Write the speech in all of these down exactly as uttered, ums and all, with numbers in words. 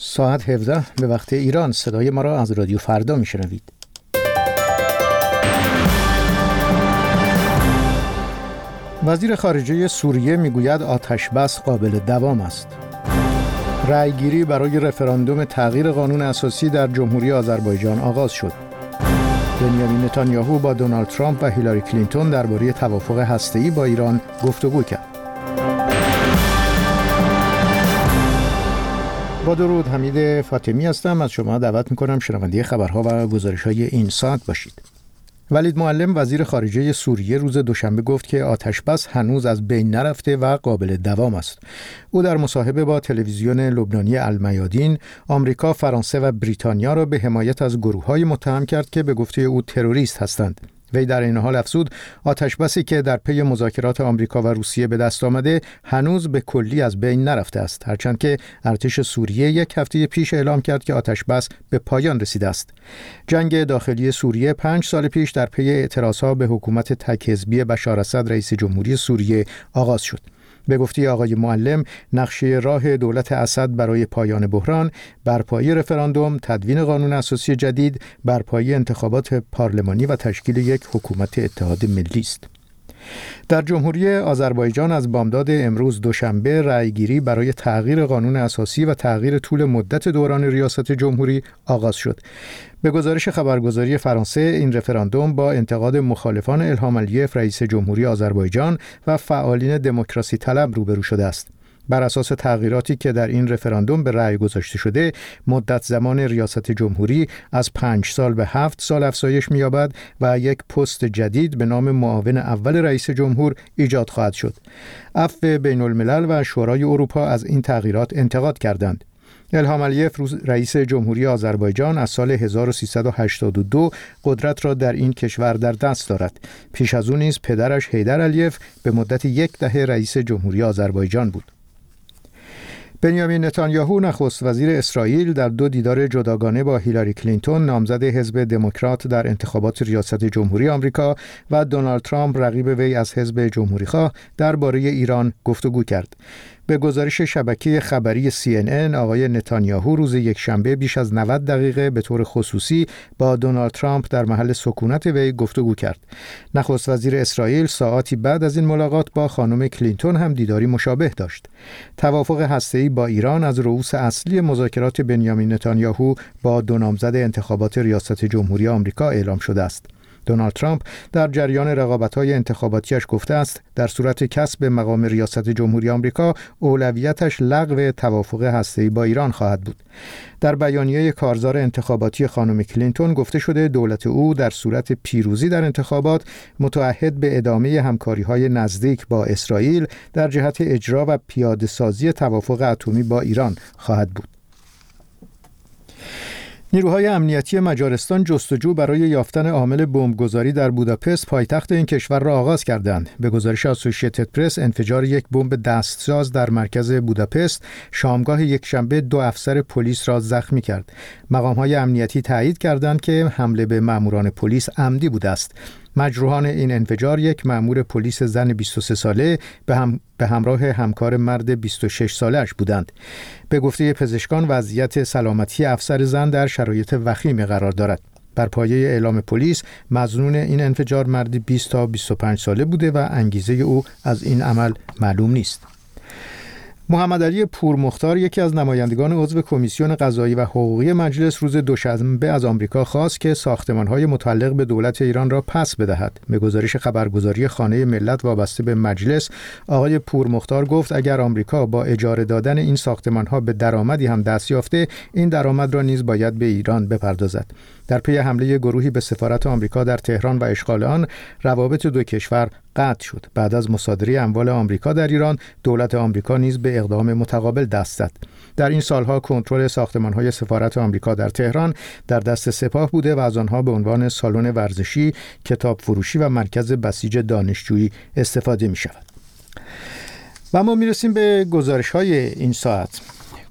ساعت هفده به وقت ایران. صدای ما را از رادیو فردا میشنوید. وزیر خارجه سوریه میگوید آتش بس قابل دوام است. رأیگیری برای رفراندوم تغییر قانون اساسی در جمهوری آذربایجان آغاز شد. بنیامین نتانیاهو با دونالد ترامپ و هیلاری کلینتون درباره توافق هسته‌ای با ایران گفتگو کرد. با درود، حمید فاطمی هستم. از شما دعوت می‌کنم شنونده خبرها و گزارش‌های این ساعت باشید. ولید معلم وزیر خارجه سوریه روز دوشنبه گفت که آتش بس هنوز از بین نرفته و قابل دوام است. او در مصاحبه با تلویزیون لبنانی المیادین آمریکا، فرانسه و بریتانیا را به حمایت از گروه‌های متهم کرد که به گفته او تروریست هستند. وی در این حال افزود آتش بسی که در پی مذاکرات آمریکا و روسیه به دست آمده هنوز به کلی از بین نرفته است، هرچند که ارتش سوریه یک هفته پیش اعلام کرد که آتش بس به پایان رسیده است. جنگ داخلی سوریه پنج سال پیش در پی اعتراضها به حکومت تک حزبی بشار اسد رئیس جمهوری سوریه آغاز شد. به گفته آقای معلم، نقشه راه دولت اسد برای پایان بحران، برپایی رفراندوم، تدوین قانون اساسی جدید، برپایی انتخابات پارلمانی و تشکیل یک حکومت اتحاد ملی است. در جمهوری آذربایجان از بامداد امروز دوشنبه رأیگیری برای تغییر قانون اساسی و تغییر طول مدت دوران ریاست جمهوری آغاز شد. به گزارش خبرگزاری فرانسه، این رفراندوم با انتقاد مخالفان الهام علیف رئیس جمهوری آذربایجان و فعالین دموکراسی طلب روبرو شده است. بر اساس تغییراتی که در این رفراندوم به رأی گذاشته شده، مدت زمان ریاست جمهوری از پنج سال به هفت سال افزایش می‌یابد و یک پست جدید به نام معاون اول رئیس جمهور ایجاد خواهد شد. عفو بین الملل و شورای اروپا از این تغییرات انتقاد کردند. الهام علیف رئیس جمهوری آذربایجان از سال هزار و سیصد و هشتاد و دو قدرت را در این کشور در دست دارد. پیش از او نیز پدرش حیدر علیف به مدت یک دهه رئیس جمهوری آذربایجان بود. بنیامین نتانیاهو نخست وزیر اسرائیل در دو دیدار جداگانه با هیلاری کلینتون نامزد حزب دموکرات در انتخابات ریاست جمهوری آمریکا و دونالد ترامپ رقیب وی از حزب جمهوریخواه درباره ایران گفتگو کرد. به گزارش شبکه خبری سی ان ان، آقای نتانیاهو روز یکشنبه بیش از نود دقیقه به طور خصوصی با دونالد ترامپ در محل سکونت وی گفتگو کرد. نخست وزیر اسرائیل ساعاتی بعد از این ملاقات با خانم کلینتون هم دیداری مشابه داشت. توافق هسته‌ای با ایران از رؤوس اصلی مذاکرات بنیامین نتانیاهو با دو نامزد انتخابات ریاست جمهوری آمریکا اعلام شده است. دونالد ترامپ در جریان رقابت‌های انتخاباتیش گفته است در صورت کسب مقام ریاست جمهوری آمریکا اولویتش لغو توافق هسته‌ای با ایران خواهد بود. در بیانیه کارزار انتخاباتی خانم کلینتون گفته شده دولت او در صورت پیروزی در انتخابات متعهد به ادامه همکاری‌های نزدیک با اسرائیل در جهت اجرا و پیاده‌سازی توافق اتمی با ایران خواهد بود. نیروهای امنیتی مجارستان جستجو برای یافتن عامل بمبگذاری در بوداپست پایتخت این کشور را آغاز کردند. به گزارش اسوسییتد پرس، انفجار یک بمب دستساز در مرکز بوداپست شامگاه یکشنبه دو افسر پلیس را زخمی کرد. مقام‌های امنیتی تایید کردند که حمله به ماموران پلیس عمدی بوده است. مجروحان این انفجار یک مأمور پلیس زن بیست و سه ساله به, هم به همراه همکار مرد بیست و شش ساله‌اش بودند. به گفته پزشکان وضعیت سلامتی افسر زن در شرایط وخیمی قرار دارد. بر پایه اعلام پلیس، مظنون این انفجار مردی بیست تا بیست و پنج ساله بوده و انگیزه او از این عمل معلوم نیست. محمد علی پورمختار، یکی از نمایندگان عضو کمیسیون قضایی و حقوقی مجلس، روز دوشنبه از آمریکا خواست که ساختمان‌های متعلق به دولت ایران را پس بدهد. به گزارش خبرگزاری خانه ملت وابسته به مجلس، آقای پورمختار گفت اگر آمریکا با اجاره دادن این ساختمان‌ها به درآمدی هم دست یافته، این درآمد را نیز باید به ایران بپردازد. در پی حمله گروهی به سفارت آمریکا در تهران و اشغال آن، روابط دو کشور قطع شد. بعد از مصادره اموال آمریکا در ایران، دولت آمریکا نیز به اقدام متقابل دست زد. در این سالها کنترل ساختمان‌های سفارت آمریکا در تهران در دست سپاه بوده و از آنها به عنوان سالن ورزشی، کتاب فروشی و مرکز بسیج دانشجویی استفاده می‌شود. و ما می‌رسیم به گزارش‌های این ساعت.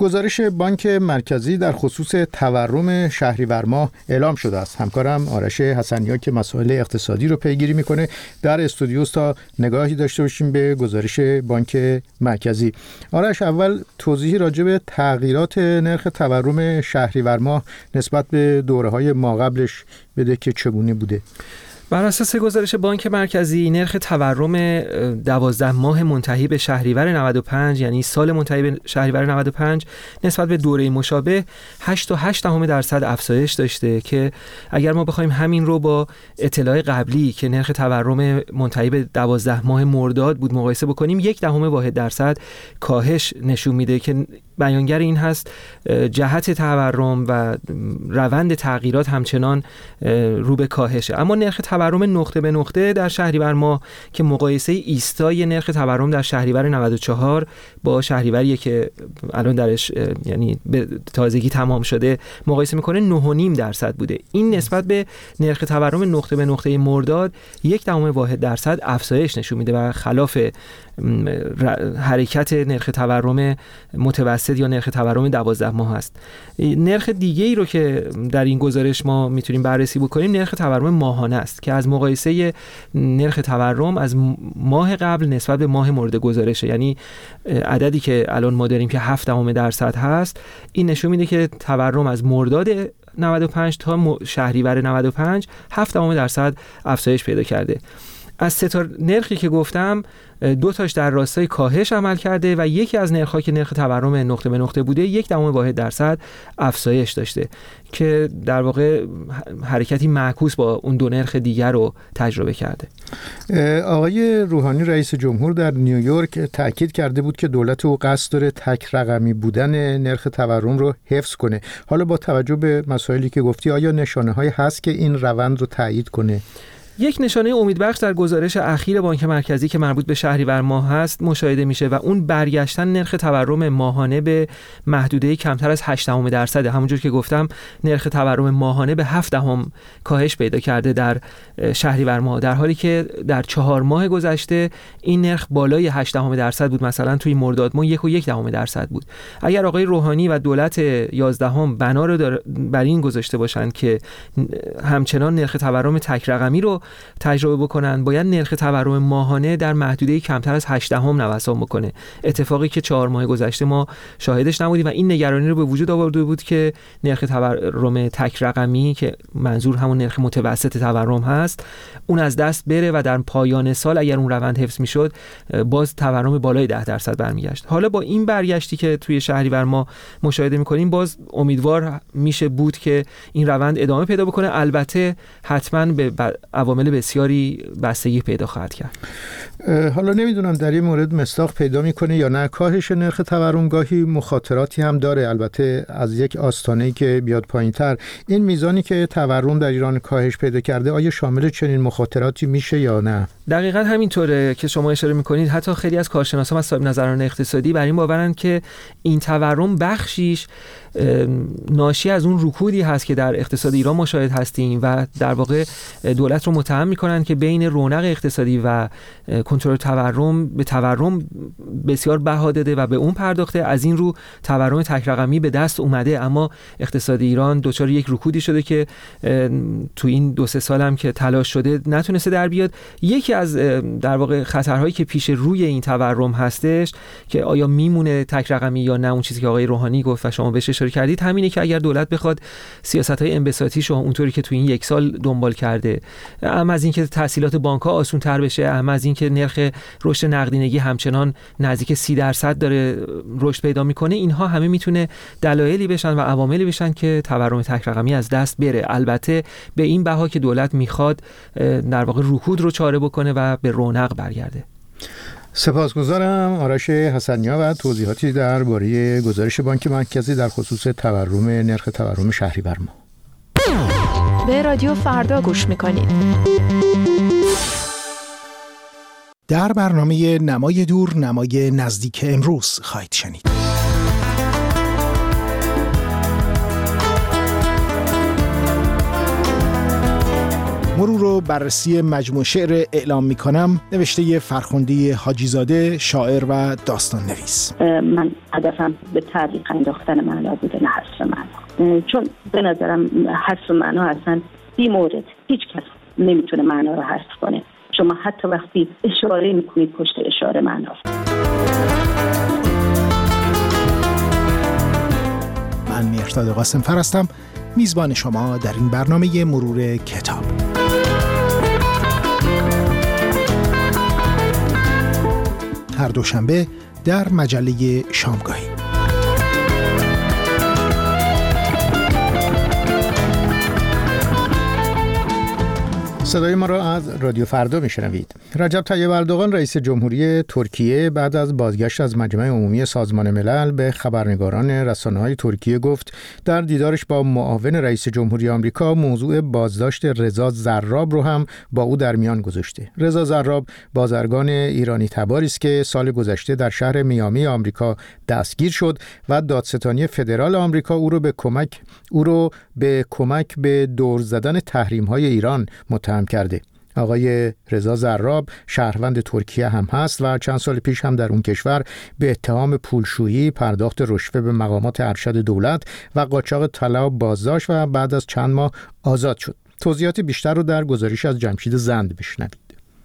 گزارش بانک مرکزی در خصوص تورم شهریور ماه اعلام شده است. همکارم آرش حسنیا که مسائل اقتصادی رو پیگیری میکنه در استودیو تا نگاهی داشته باشیم به گزارش بانک مرکزی. آرش، اول توضیحی راجع به تغییرات نرخ تورم شهریور ماه نسبت به دوره‌های ماقبلش بده که چگونه بوده. بر اساس گزارش بانک مرکزی، نرخ تورم دوازده ماه منتهی به شهریور نود و پنج، یعنی سال منتهی به شهریور نود و پنج، نسبت به دوره مشابه هشت و هشت دهم درصد افزایش داشته که اگر ما بخوایم همین رو با اطلاع قبلی که نرخ تورم منتهی به دوازده ماه مرداد بود مقایسه بکنیم، یک دهم واحد درصد کاهش نشون میده که بیانگر این هست جهت تورم و روند تغییرات همچنان رو به کاهشه. اما نرخ تورم نقطه به نقطه در شهریور ماه که مقایسه ایستای نرخ تورم در شهریور نود و چهار با شهریوری که الان درش یعنی به تازگی تمام شده مقایسه میکنه نه و نیم درصد بوده. این نسبت به نرخ تورم نقطه به نقطه مرداد یک دهم واحد درصد افزایش نشون میده و خلاف حرکت نرخ تورم متوسط یا نرخ تورم دوازده ماه است. نرخ دیگه ای رو که در این گزارش ما میتونیم بررسی بکنیم نرخ تورم ماهانه است که از مقایسه نرخ تورم از ماه قبل نسبت به ماه مورد گزارشه، یعنی عددی که الان ما داریم که هفت دهم درصد هست، این نشون میده که تورم از مرداد نود و پنج تا شهریور نود و پنج هفت دهم درصد افزایش پیدا کرده. از سه تا نرخی که گفتم دو تاش در راستای کاهش عمل کرده و یکی از نرخ‌ها که نرخ تورم نقطه به نقطه بوده یک دهم واحد درصد افزایش داشته که در واقع حرکتی معکوس با اون دو نرخ دیگر رو تجربه کرده. آقای روحانی رئیس جمهور در نیویورک تاکید کرده بود که دولت او قصد داره تک رقمی بودن نرخ تورم رو حفظ کنه. حالا با توجه به مسائلی که گفتی آیا نشانه‌هایی هست که این روند رو تایید کنه؟ یک نشانه امیدبخش در گزارش اخیر بانک مرکزی که مربوط به شهریور ماه هست مشاهده میشه و اون برگشتن نرخ تورم ماهانه به محدوده کمتر از هشت دهم درصد. همونجور که گفتم نرخ تورم ماهانه به هفت دهم کاهش پیدا کرده در شهریور ماه، در حالی که در چهار ماه گذشته این نرخ بالای هشت دهم درصد بود. مثلا توی مرداد ماه یک و یک دهم درصد بود. اگر آقای روحانی و دولت یازدهم بنا رو بر این گذاشته باشند که همچنان نرخ تورم تک رقمی رو تجربه بکنن، باید نرخ تورم ماهانه در محدوده کمتر از هشت دهم نوسان بکنه، اتفاقی که چهار ماه گذشته ما شاهدش نبودیم و این نگرانی رو به وجود آورده بود که نرخ تورم تک رقمی که منظور همون نرخ متوسط تورم هست اون از دست بره و در پایان سال اگر اون روند حفظ میشد باز تورم بالای ده درصد برمیگشت. حالا با این برگشتی که توی شهریور ما مشاهده میکنیم باز امیدوار میشه بود که این روند ادامه پیدا بکنه. البته حتما به عوامل بسیاری بستگی پیدا خواهد کرد. حالا نمیدونم در این مورد مصداق پیدا میکنه یا نه. کاهش نرخ تورم گاهی مخاطراتی هم داره، البته از یک آستانه‌ای که بیاد پایین‌تر. این میزانی که تورم در ایران کاهش پیدا کرده آیا شامل چنین مخاطراتی میشه یا نه؟ دقیقاً همینطوره که شما اشاره میکنید. حتی خیلی از کارشناسان و صاحب نظران اقتصادی بر این باورن که این تورم بخشیش ناشی از اون رکودی هست که در اقتصاد ایران مشاهد هستیم و در واقع دولت رو متهم میکنن که بین رونق اقتصادی و کنترل تورم به تورم بسیار بها داده و به اون پرداخته. از این رو تورم تک رقمی به دست اومده، اما اقتصاد ایران دچار یک رکودی شده که تو این دو سه سال هم که تلاش شده نتونسته در بیاد. یکی از در واقع خطرهایی که پیش روی این تورم هستش که آیا میمونه تک رقمی یا نه، اون چیزی که آقای روحانی گفت و شما بهش اشاره کردید همینه که اگر دولت بخواد سیاست‌های انبساطیش رو اونطوری که تو این یک سال دنبال کرده، اما از اینکه تسهیلات بانک‌ها آسان‌تر بشه، اما از اینکه نرخ رشد نقدینگی همچنان نزدیک سی درصد داره رشد پیدا میکنه، اینها همه میتونه دلایلی بشن و عواملی بشن که تورم تک رقمی از دست بره. البته به این بها که دولت میخواد در واقع رکود رو چاره بکنه و به رونق برگرده. سپاسگزارم آرش حسنیا و توضیحاتی درباره گزارش بانک مرکزی در خصوص تورم نرخ تورم شهریور ماه. به رادیو فردا گوش میکنید. در برنامه نمای دور نمای نزدیک امروز خواهید شنید. مرور و بررسی مجموع شعر اعلام میکنم نوشته فرخنده حاجیزاده، شاعر و داستان نویس. من هدفم به تعلیق انداختن معنا بوده، نه حذف معنا، چون به نظرم حذف معنا اصلا بی مورد، هیچ کس نمیتونه معنا رو حذف کنه. شما حتی وقتی اشاره میکنید پشت اشاره معناست. من میرشاد قاسمفر هستم، میزبان شما در این برنامه مرور کتاب. هر دوشنبه در مجله شامگاهی. صدای ما را از رادیو فردا میشنوید. رجب طیب اردوغان رئیس جمهوری ترکیه بعد از بازگشت از مجمع عمومی سازمان ملل به خبرنگاران رسانه‌های ترکیه گفت در دیدارش با معاون رئیس جمهوری آمریکا موضوع بازداشت رضا زراب رو هم با او در میان گذاشته. رضا زراب بازرگان ایرانی تباری است که سال گذشته در شهر میامی آمریکا دستگیر شد و دادستانی فدرال آمریکا او رو به کمک او رو به کمک به دور زدن تحریم‌های ایران متهم کرده. آقای رضا زراب شهروند ترکیه هم هست و چند سال پیش هم در اون کشور به اتهام پولشویی، پرداخت رشوه به مقامات ارشد دولت و قاچاق طلا بازداشت و بعد از چند ماه آزاد شد. توضیحات بیشتر رو در گزارش از جمشید زند بشنوید.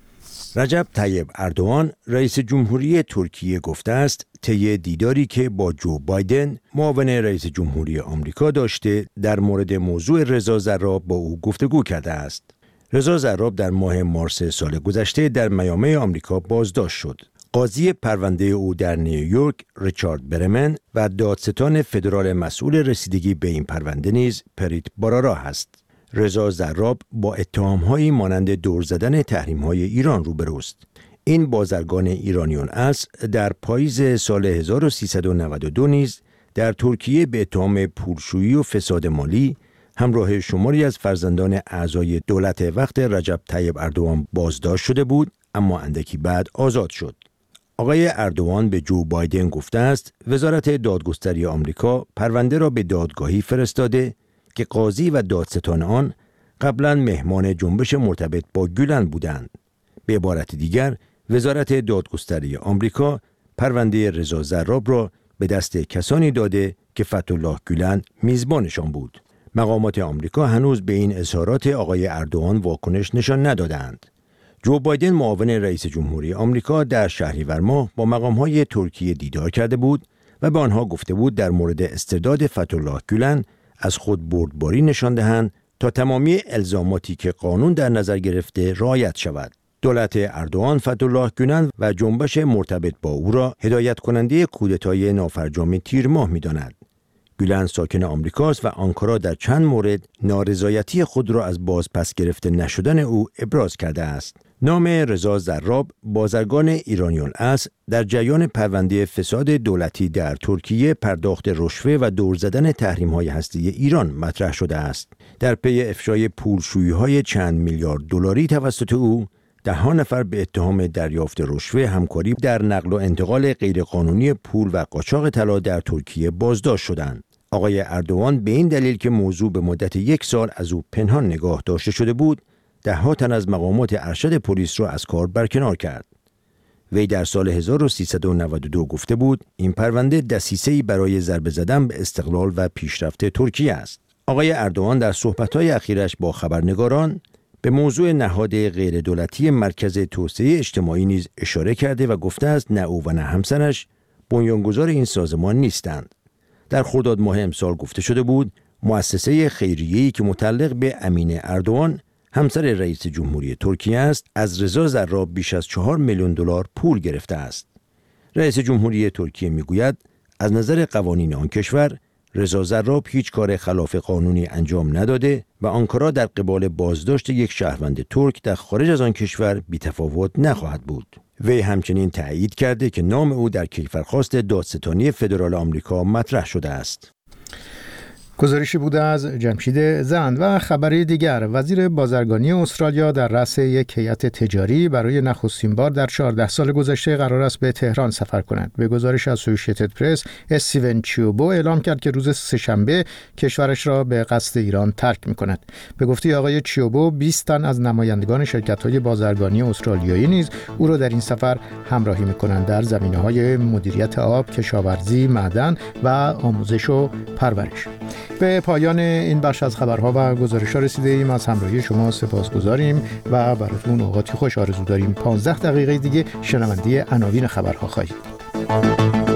رجب طیب اردوغان رئیس جمهوری ترکیه گفته است طی دیداری که با جو بایدن معاون رئیس جمهوری آمریکا داشته در مورد موضوع رضا زراب با او گفتگو کرده است. رضا زراب در ماه مارس سال گذشته در میامی آمریکا بازداشت شد. قاضی پرونده او در نیویورک ریچارد برمن و دادستان فدرال مسئول رسیدگی به این پرونده نیز پریت بارارا است. رضا زراب با اتهام‌هایی مانند دور زدن تحریم‌های ایران روبروست. این بازرگان ایرانیان اصل در پاییز سال هزار و سیصد و نود و دو نیز در ترکیه به اتهام پولشویی و فساد مالی همراه شماری از فرزندان اعضای دولت وقت رجب طیب اردوغان بازداشت شده بود، اما اندکی بعد آزاد شد. آقای اردوغان به جو بایدن گفته است وزارت دادگستری آمریکا پرونده را به دادگاهی فرستاده که قاضی و دادستان آن قبلا مهمان جنبش مرتبط با گولن بودند. به عبارت دیگر وزارت دادگستری آمریکا پرونده رضا زراب را به دست کسانی داده که فتح‌الله گولن میزبانشان بود. مقامات آمریکا هنوز به این اظهارات آقای اردوغان واکنش نشان ندادند. جو بایدن معاون رئیس جمهوری آمریکا در شهریور ماه با مقام‌های ترکیه دیدار کرده بود و به آنها گفته بود در مورد استرداد فتح‌الله گولن از خود بردباری نشان دهند تا تمامی الزاماتی که قانون در نظر گرفته رعایت شود. دولت اردوغان فتح‌الله گولن و جنبش مرتبط با او را هدایت کننده کودتای نافرجام تیر ماه می‌داند. گولن ساکن آمریکاست و آنکارا در چند مورد نارضایتی خود را از بازپس گرفته نشدن او ابراز کرده است. نام رضا زراب بازرگان ایرانیان اصل در جریان پرونده فساد دولتی در ترکیه، پرداخت رشوه و دور زدن تحریم‌های هسته‌ای ایران مطرح شده است. در پی افشای پولشویی‌های چند میلیارد دلاری توسط او، ده ها نفر به اتهام دریافت رشوه، همکاری در نقل و انتقال غیرقانونی پول و قاچاق طلا در ترکیه بازداشت شدند. آقای اردوغان به این دلیل که موضوع به مدت یک سال از او پنهان نگاه داشته شده بود، ده ها تن از مقامات ارشد پلیس را از کار برکنار کرد. وی در سال هزار و سیصد و نود و دو گفته بود این پرونده دسیسه‌ای برای ضربه زدن به استقلال و پیشرفت ترکیه است. آقای اردوغان در صحبت‌های اخیرش با خبرنگاران به موضوع نهاد غیر دولتی مرکز توسعه اجتماعی نیز اشاره کرده و گفته است نه او و نه همسرش بنیانگذار این سازمان نیستند. در خرداد ماه امسال گفته شده بود مؤسسه خیریه‌ای که متعلق به امینه اردوغان همسر رئیس جمهوری ترکیه است از رضا زراب بیش از چهار میلیون دلار پول گرفته است. رئیس جمهوری ترکیه میگوید از نظر قوانین آن کشور رضا زراب هیچ کار خلاف قانونی انجام نداده و آنکارا در قبال بازداشت یک شهروند ترک در خارج از آن کشور بی‌تفاوت نخواهد بود. وی همچنین تأیید کرده که نام او در کیفرخواست دادستانی فدرال آمریکا مطرح شده است. گزارشی بوده از جمشید زند. و خبری دیگر، وزیر بازرگانی استرالیا در رأس یک هیئت تجاری برای نخستین بار در چهارده سال گذشته قرار است به تهران سفر کند. به گزارش اسوسییتد پرس، استیون چیوبو اعلام کرد که روز سه‌شنبه کشورش را به قصد ایران ترک می‌کند. به گفته آقای چیوبو، بیست تن از نمایندگان شرکت‌های بازرگانی استرالیایی نیز او را در این سفر همراهی می‌کنند در زمینه‌های مدیریت آب، کشاورزی، معدن و آموزش و پرورش. به پایان این بخش از خبرها و گزارش‌ها رسیده ایم. از همراهی شما سپاسگزاریم و براتون اوقاتی خوش آرزو داریم. پانزده دقیقه دیگه شنونده عناوین خبرها خواهید.